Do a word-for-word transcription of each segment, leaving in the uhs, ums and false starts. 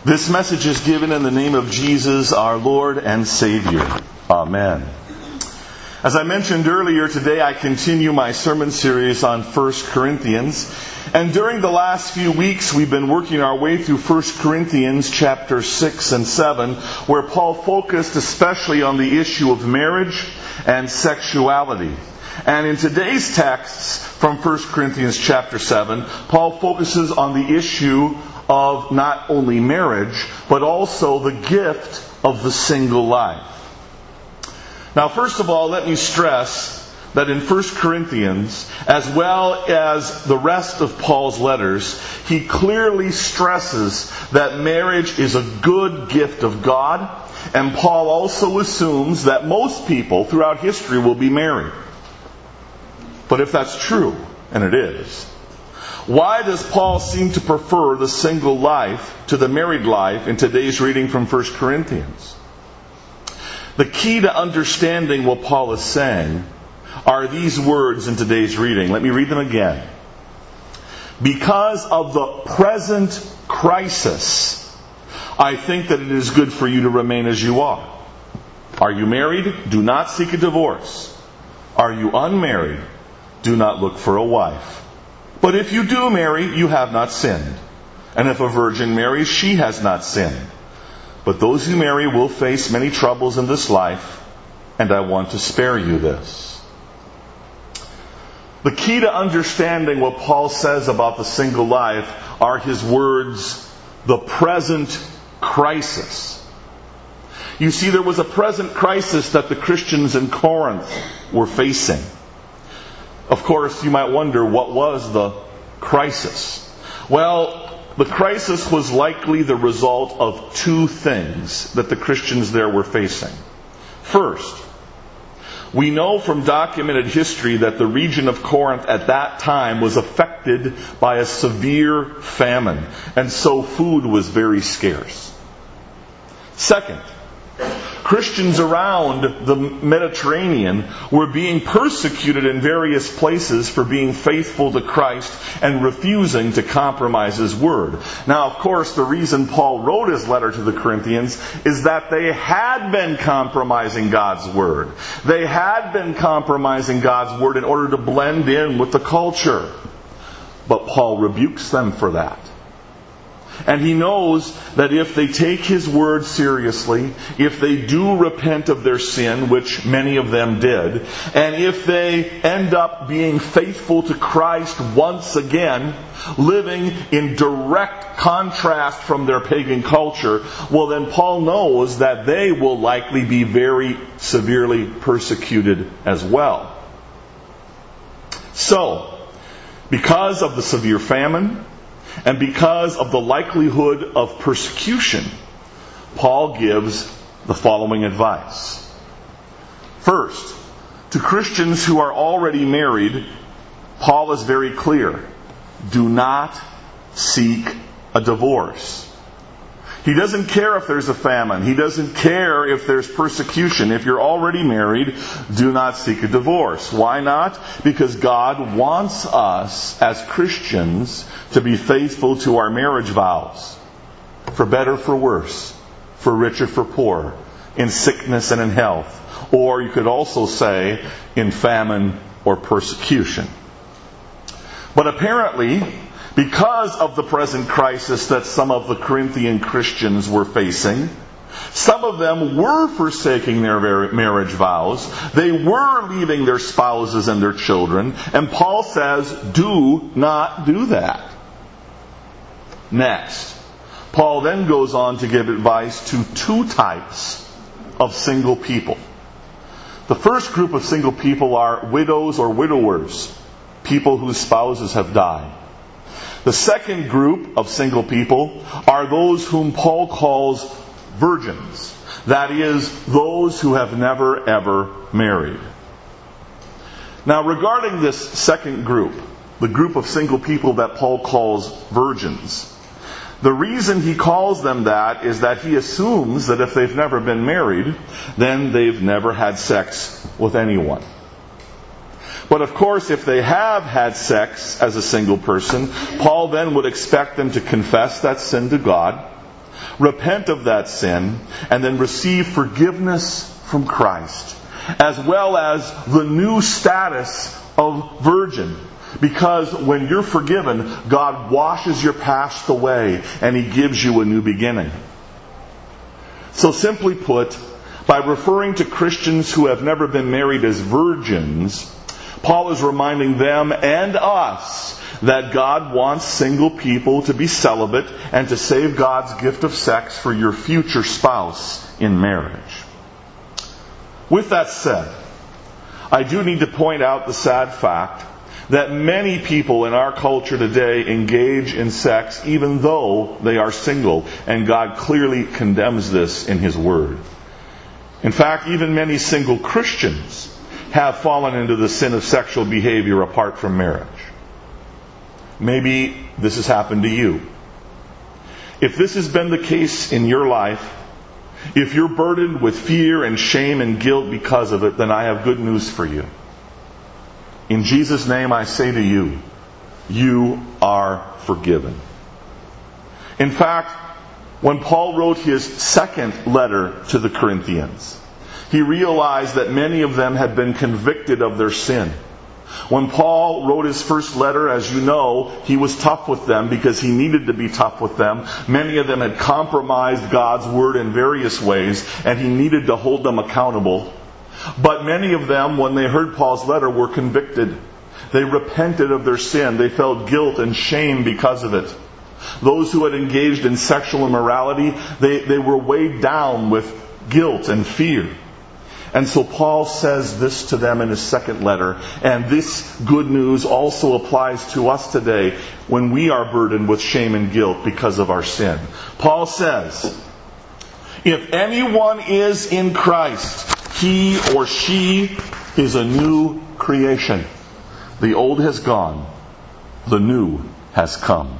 This message is given in the name of Jesus, our Lord and Savior. Amen. As I mentioned earlier, today I continue my sermon series on First Corinthians. And during the last few weeks, we've been working our way through First Corinthians chapter six and seven, where Paul focused especially on the issue of marriage and sexuality. And in today's texts from First Corinthians chapter seven, Paul focuses on the issue of not only marriage, but also the gift of the single life. Now, first of all, let me stress that in First Corinthians, as well as the rest of Paul's letters, he clearly stresses that marriage is a good gift of God, and Paul also assumes that most people throughout history will be married. But if that's true, and it is, why does Paul seem to prefer the single life to the married life in today's reading from First Corinthians? The key to understanding what Paul is saying are these words in today's reading. Let me read them again. Because of the present crisis, I think that it is good for you to remain as you are. Are you married? Do not seek a divorce. Are you unmarried? Do not look for a wife. But if you do marry, you have not sinned. And if a virgin marries, she has not sinned. But those who marry will face many troubles in this life, and I want to spare you this. The key to understanding what Paul says about the single life are his words, the present crisis. You see, there was a present crisis that the Christians in Corinth were facing. Of course, you might wonder, what was the crisis? Well, the crisis was likely the result of two things that the Christians there were facing. First, we know from documented history that the region of Corinth at that time was affected by a severe famine, and so food was very scarce. Second, Christians around the Mediterranean were being persecuted in various places for being faithful to Christ and refusing to compromise His Word. Now, of course, the reason Paul wrote his letter to the Corinthians is that they had been compromising God's Word. They had been compromising God's Word in order to blend in with the culture. But Paul rebukes them for that. And he knows that if they take His Word seriously, if they do repent of their sin, which many of them did, and if they end up being faithful to Christ once again, living in direct contrast from their pagan culture, well then Paul knows that they will likely be very severely persecuted as well. So, because of the severe famine, and because of the likelihood of persecution, Paul gives the following advice. First, to Christians who are already married, Paul is very clear. Do not seek a divorce. He doesn't care if there's a famine. He doesn't care if there's persecution. If you're already married, do not seek a divorce. Why not? Because God wants us as Christians to be faithful to our marriage vows. For better, for worse. For rich or for poor. In sickness and in health. Or you could also say, in famine or persecution. But apparently, because of the present crisis that some of the Corinthian Christians were facing, some of them were forsaking their marriage vows. They were leaving their spouses and their children. And Paul says, do not do that. Next, Paul then goes on to give advice to two types of single people. The first group of single people are widows or widowers, people whose spouses have died. The second group of single people are those whom Paul calls virgins. That is, those who have never ever married. Now, regarding this second group, the group of single people that Paul calls virgins, the reason he calls them that is that he assumes that if they've never been married, then they've never had sex with anyone. But of course, if they have had sex as a single person, Paul then would expect them to confess that sin to God, repent of that sin, and then receive forgiveness from Christ, as well as the new status of virgin. Because when you're forgiven, God washes your past away and He gives you a new beginning. So simply put, by referring to Christians who have never been married as virgins, Paul is reminding them and us that God wants single people to be celibate and to save God's gift of sex for your future spouse in marriage. With that said, I do need to point out the sad fact that many people in our culture today engage in sex even though they are single, and God clearly condemns this in His Word. In fact, even many single Christians have fallen into the sin of sexual behavior apart from marriage. Maybe this has happened to you. If this has been the case in your life, if you're burdened with fear and shame and guilt because of it, then I have good news for you. In Jesus' name I say to you, you are forgiven. In fact, when Paul wrote his second letter to the Corinthians, he realized that many of them had been convicted of their sin. When Paul wrote his first letter, as you know, he was tough with them because he needed to be tough with them. Many of them had compromised God's Word in various ways, and he needed to hold them accountable. But many of them, when they heard Paul's letter, were convicted. They repented of their sin. They felt guilt and shame because of it. Those who had engaged in sexual immorality, they, they were weighed down with guilt and fear. And so Paul says this to them in his second letter. And this good news also applies to us today when we are burdened with shame and guilt because of our sin. Paul says, if anyone is in Christ, he or she is a new creation. The old has gone. The new has come.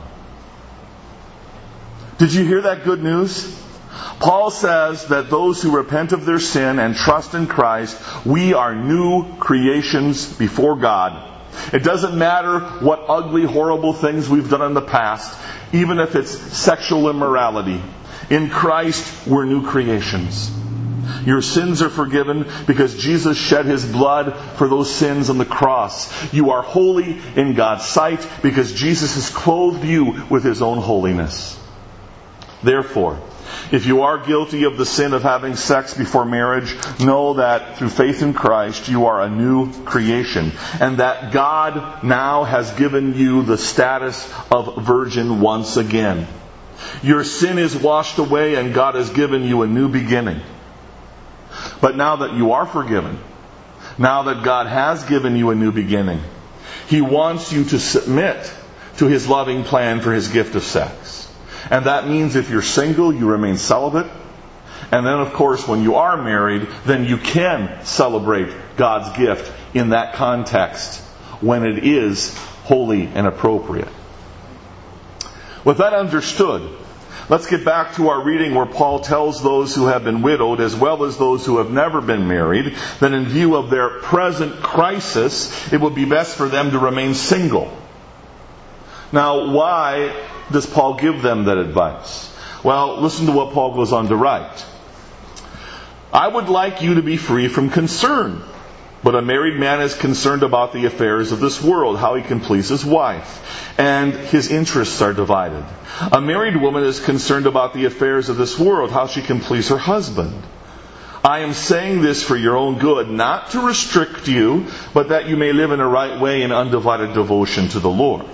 Did you hear that good news? Paul says that those who repent of their sin and trust in Christ, we are new creations before God. It doesn't matter what ugly, horrible things we've done in the past, even if it's sexual immorality. In Christ, we're new creations. Your sins are forgiven because Jesus shed His blood for those sins on the cross. You are holy in God's sight because Jesus has clothed you with His own holiness. Therefore, if you are guilty of the sin of having sex before marriage, know that through faith in Christ you are a new creation, and that God now has given you the status of virgin once again. Your sin is washed away and God has given you a new beginning. But now that you are forgiven, now that God has given you a new beginning, He wants you to submit to His loving plan for His gift of sex. And that means if you're single, you remain celibate. And then, of course, when you are married, then you can celebrate God's gift in that context when it is holy and appropriate. With that understood, let's get back to our reading where Paul tells those who have been widowed, as well as those who have never been married, that in view of their present crisis, it would be best for them to remain single. Now, why does Paul give them that advice? Well, listen to what Paul goes on to write. I would like you to be free from concern, but a married man is concerned about the affairs of this world, how he can please his wife, and his interests are divided. A married woman is concerned about the affairs of this world, how she can please her husband. I am saying this for your own good, not to restrict you, but that you may live in a right way in undivided devotion to the Lord.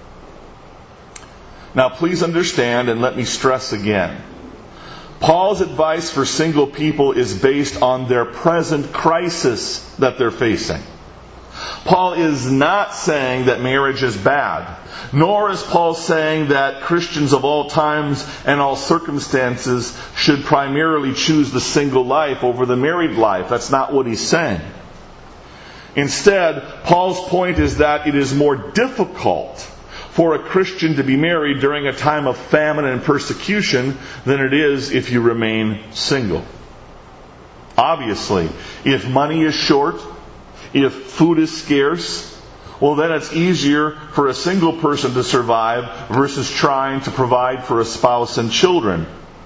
Now please understand, and let me stress again, Paul's advice for single people is based on their present crisis that they're facing. Paul is not saying that marriage is bad, nor is Paul saying that Christians of all times and all circumstances should primarily choose the single life over the married life. That's not what he's saying. Instead, Paul's point is that it is more difficult for a Christian to be married during a time of famine and persecution than it is if you remain single. Obviously, if money is short, if food is scarce, well then it's easier for a single person to survive versus trying to provide for a spouse and children.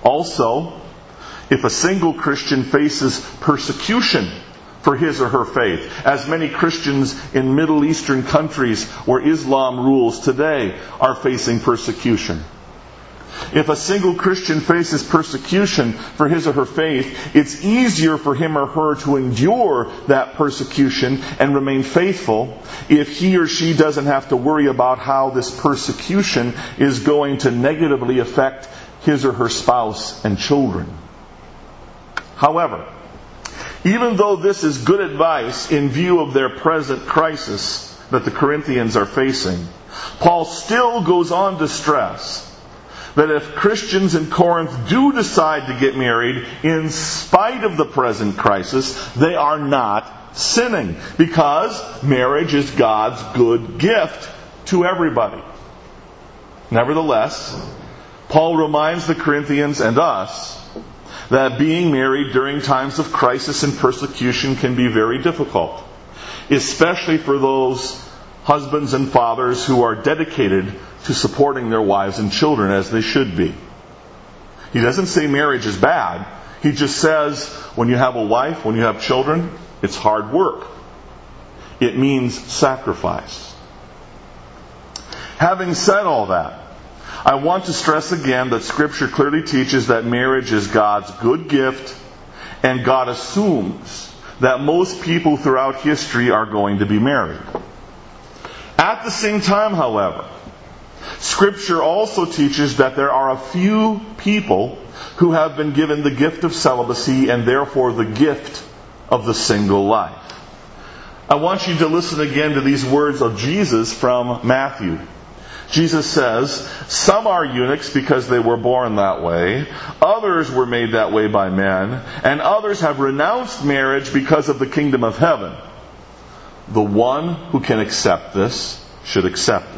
Also, if a single Christian faces persecution for his or her faith, as many Christians in Middle Eastern countries where Islam rules today are facing persecution. If a single Christian faces persecution for his or her faith, it's easier for him or her to endure that persecution and remain faithful if he or she doesn't have to worry about how this persecution is going to negatively affect his or her spouse and children. However, even though this is good advice in view of their present crisis that the Corinthians are facing, Paul still goes on to stress that if Christians in Corinth do decide to get married in spite of the present crisis, they are not sinning, because marriage is God's good gift to everybody. Nevertheless, Paul reminds the Corinthians and us that being married during times of crisis and persecution can be very difficult, especially for those husbands and fathers who are dedicated to supporting their wives and children as they should be. He doesn't say marriage is bad. He just says when you have a wife, when you have children, it's hard work. It means sacrifice. Having said all that, I want to stress again that Scripture clearly teaches that marriage is God's good gift, and God assumes that most people throughout history are going to be married. At the same time, however, Scripture also teaches that there are a few people who have been given the gift of celibacy and therefore the gift of the single life. I want you to listen again to these words of Jesus from Matthew. Jesus says, "Some are eunuchs because they were born that way. Others were made that way by men. And others have renounced marriage because of the kingdom of heaven. The one who can accept this should accept it."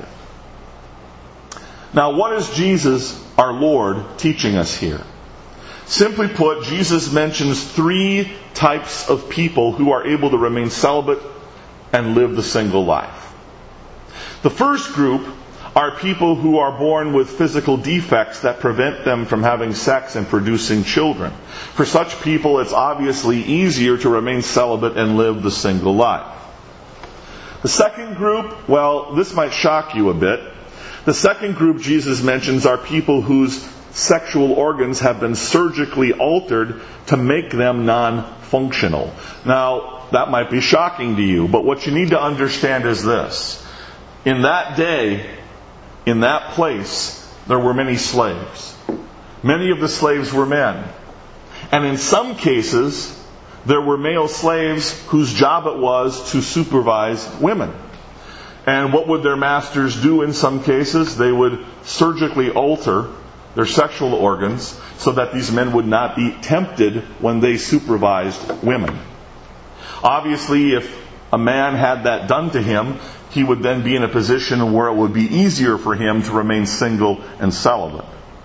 Now, what is Jesus, our Lord, teaching us here? Simply put, Jesus mentions three types of people who are able to remain celibate and live the single life. The first group are people who are born with physical defects that prevent them from having sex and producing children. For such people, it's obviously easier to remain celibate and live the single life. The second group, well, this might shock you a bit. The second group Jesus mentions are people whose sexual organs have been surgically altered to make them non-functional. Now, that might be shocking to you, but what you need to understand is this. In that day, in that place, there were many slaves. Many of the slaves were men. And in some cases, there were male slaves whose job it was to supervise women. And what would their masters do in some cases? They would surgically alter their sexual organs so that these men would not be tempted when they supervised women. Obviously, if a man had that done to him, he would then be in a position where it would be easier for him to remain single and celibate.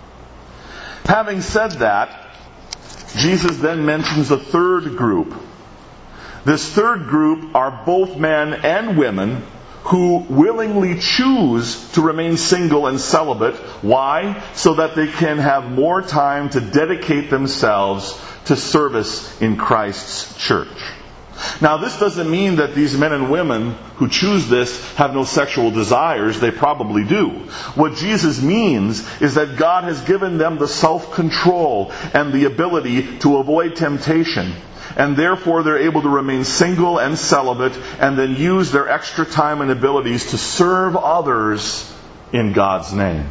Having said that, Jesus then mentions a third group. This third group are both men and women who willingly choose to remain single and celibate. Why? So that they can have more time to dedicate themselves to service in Christ's church. Now, this doesn't mean that these men and women who choose this have no sexual desires. They probably do. What Jesus means is that God has given them the self-control and the ability to avoid temptation. And therefore they're able to remain single and celibate and then use their extra time and abilities to serve others in God's name.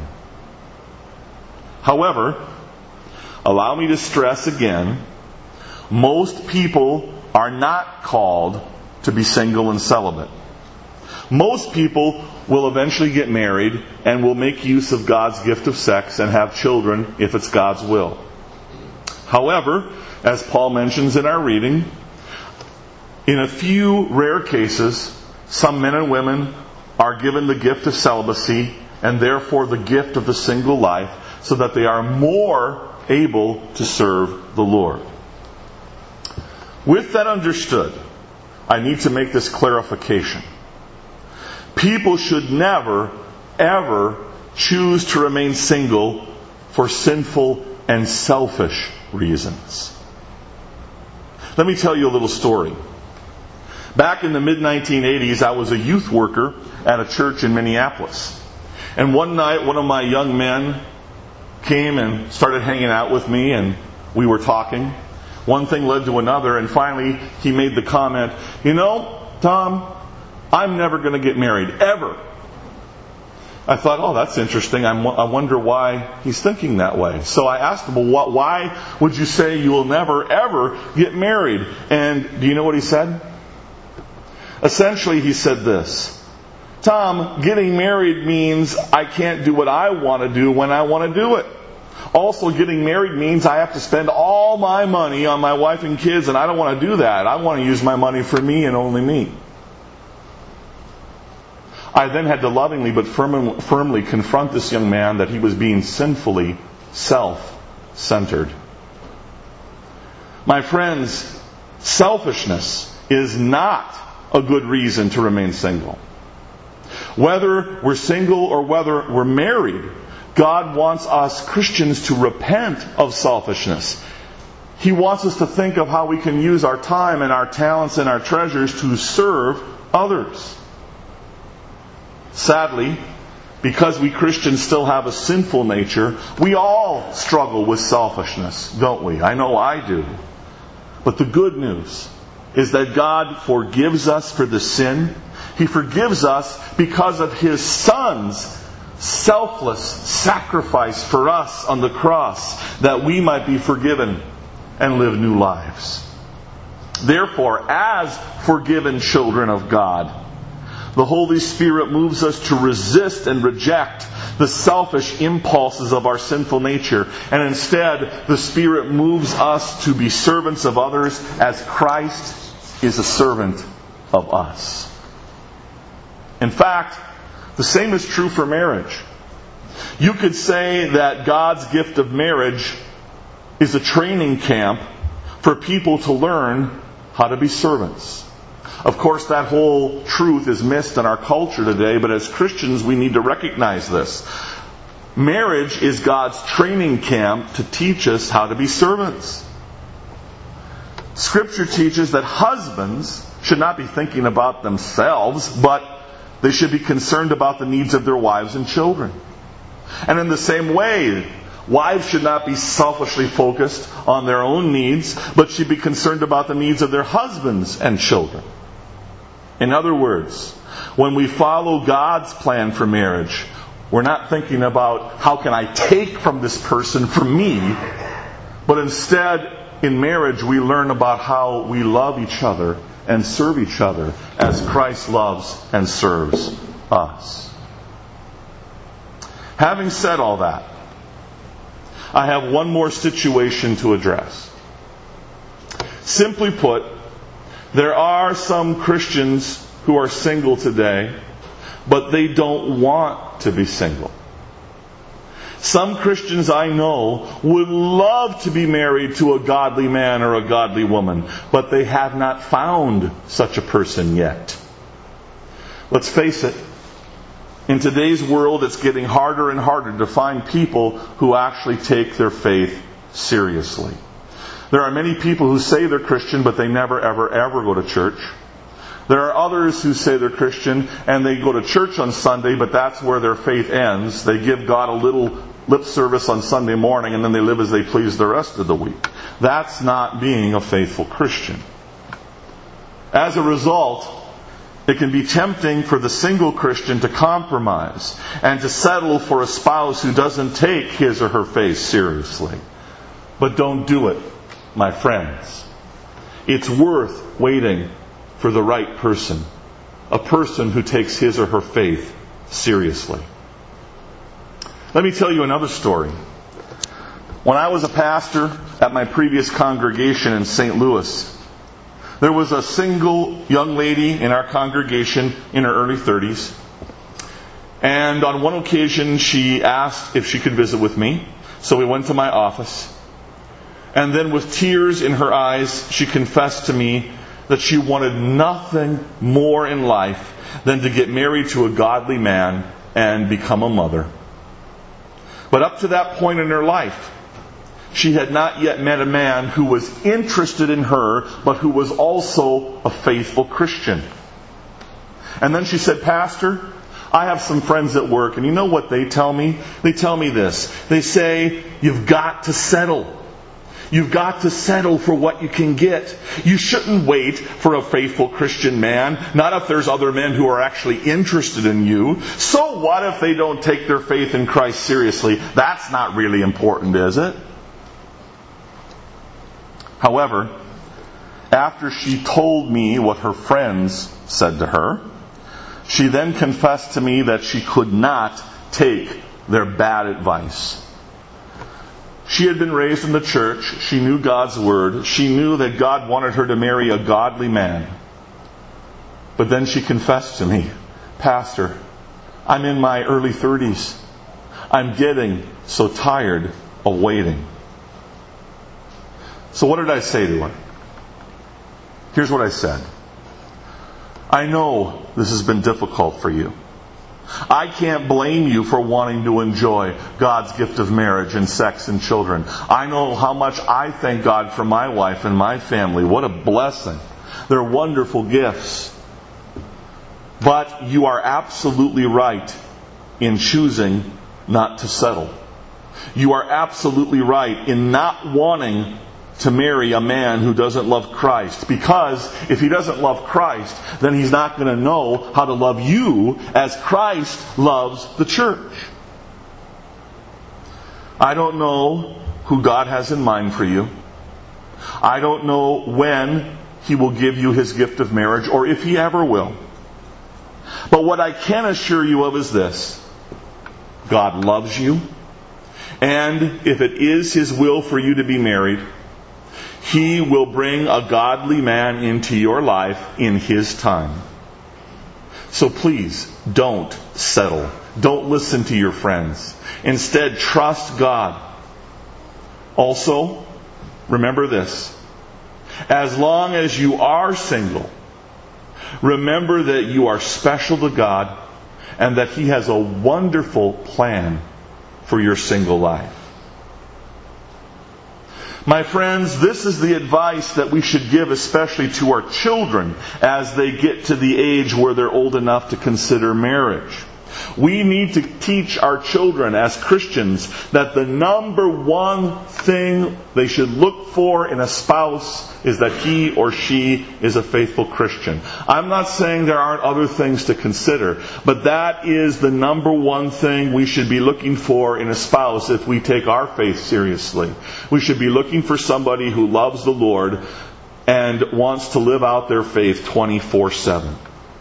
However, allow me to stress again, most people are not called to be single and celibate. Most people will eventually get married and will make use of God's gift of sex and have children if it's God's will. However, as Paul mentions in our reading, in a few rare cases, some men and women are given the gift of celibacy and therefore the gift of the single life so that they are more able to serve the Lord. With that understood, I need to make this clarification. People should never, ever choose to remain single for sinful and selfish reasons. Let me tell you a little story. Back in the mid nineteen eighties, I was a youth worker at a church in Minneapolis. And one night, one of my young men came and started hanging out with me, and we were talking. One thing led to another, and finally he made the comment, "You know, Tom, I'm never going to get married, ever." I thought, oh, that's interesting. I'm, I wonder why he's thinking that way. So I asked him, well, what, why would you say you will never, ever get married? And do you know what he said? Essentially, he said this: Tom, getting married means I can't do what I want to do when I want to do it. Also, getting married means I have to spend all my money on my wife and kids, and I don't want to do that. I want to use my money for me and only me. I then had to lovingly but firm, firmly confront this young man that he was being sinfully self-centered. My friends, selfishness is not a good reason to remain single. Whether we're single or whether we're married, God wants us Christians to repent of selfishness. He wants us to think of how we can use our time and our talents and our treasures to serve others. Sadly, because we Christians still have a sinful nature, we all struggle with selfishness, don't we? I know I do. But the good news is that God forgives us for the sin. He forgives us because of His Son's selfless sacrifice for us on the cross, that we might be forgiven and live new lives. Therefore, as forgiven children of God, the Holy Spirit moves us to resist and reject the selfish impulses of our sinful nature. And instead, the Spirit moves us to be servants of others as Christ is a servant of us. In fact, the same is true for marriage. You could say that God's gift of marriage is a training camp for people to learn how to be servants. Of course, that whole truth is missed in our culture today, but as Christians, we need to recognize this. Marriage is God's training camp to teach us how to be servants. Scripture teaches that husbands should not be thinking about themselves, but they should be concerned about the needs of their wives and children. And in the same way, wives should not be selfishly focused on their own needs, but should be concerned about the needs of their husbands and children. In other words, when we follow God's plan for marriage, we're not thinking about how can I take from this person for me, but instead, in marriage, we learn about how we love each other and serve each other as Christ loves and serves us. Having said all that, I have one more situation to address. Simply put, there are some Christians who are single today, but they don't want to be single. Some Christians I know would love to be married to a godly man or a godly woman, but they have not found such a person yet. Let's face it, in today's world it's getting harder and harder to find people who actually take their faith seriously. There are many people who say they're Christian, but they never, ever, ever go to church. There are others who say they're Christian, and they go to church on Sunday, but that's where their faith ends. They give God a little lip service on Sunday morning, and then they live as they please the rest of the week. That's not being a faithful Christian. As a result, it can be tempting for the single Christian to compromise and to settle for a spouse who doesn't take his or her faith seriously. But don't do it, my friends. It's worth waiting for the right person, a person who takes his or her faith seriously. Let me tell you another story. When I was a pastor at my previous congregation in Saint Louis, there was a single young lady in our congregation in her early thirties. And on one occasion she asked if she could visit with me. So we went to my office. And then with tears in her eyes, she confessed to me that she wanted nothing more in life than to get married to a godly man and become a mother. But up to that point in her life, she had not yet met a man who was interested in her, but who was also a faithful Christian. And then she said, "Pastor, I have some friends at work, and you know what they tell me? They tell me this. They say, you've got to settle. You've got to settle for what you can get. You shouldn't wait for a faithful Christian man, not if there's other men who are actually interested in you. So what if they don't take their faith in Christ seriously? That's not really important, is it?" However, after she told me what her friends said to her, she then confessed to me that she could not take their bad advice. She had been raised in the church. She knew God's Word. She knew that God wanted her to marry a godly man. But then she confessed to me, "Pastor, I'm in my early thirties. I'm getting so tired of waiting." So what did I say to her? Here's what I said. "I know this has been difficult for you. I can't blame you for wanting to enjoy God's gift of marriage and sex and children. I know how much I thank God for my wife and my family. What a blessing. They're wonderful gifts. But you are absolutely right in choosing not to settle. You are absolutely right in not wanting to marry a man who doesn't love Christ. Because if he doesn't love Christ, then he's not going to know how to love you as Christ loves the church. I don't know who God has in mind for you. I don't know when He will give you His gift of marriage, or if He ever will. But what I can assure you of is this: God loves you. And if it is His will for you to be married, He will bring a godly man into your life in His time. So please, don't settle. Don't listen to your friends. Instead, trust God. Also, remember this: as long as you are single, remember that you are special to God and that He has a wonderful plan for your single life. My friends, this is the advice that we should give especially to our children as they get to the age where they're old enough to consider marriage. We need to teach our children as Christians that the number one thing they should look for in a spouse is that he or she is a faithful Christian. I'm not saying there aren't other things to consider, but that is the number one thing we should be looking for in a spouse if we take our faith seriously. We should be looking for somebody who loves the Lord and wants to live out their faith twenty-four seven.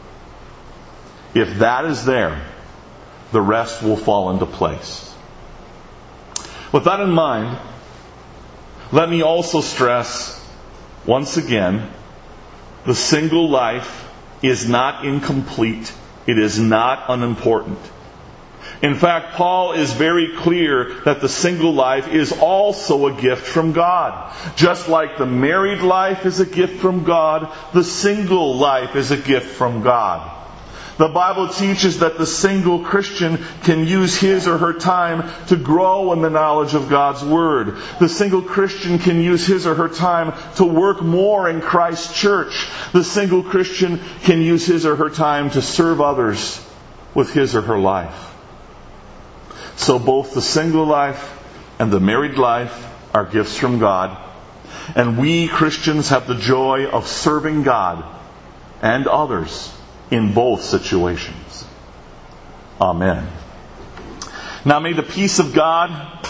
If that is there, the rest will fall into place. With that in mind, let me also stress once again, the single life is not incomplete. It is not unimportant. In fact, Paul is very clear that the single life is also a gift from God. Just like the married life is a gift from God, the single life is a gift from God. The Bible teaches that the single Christian can use his or her time to grow in the knowledge of God's Word. The single Christian can use his or her time to work more in Christ's church. The single Christian can use his or her time to serve others with his or her life. So both the single life and the married life are gifts from God. And we Christians have the joy of serving God and others in both situations. Amen. Now may the peace of God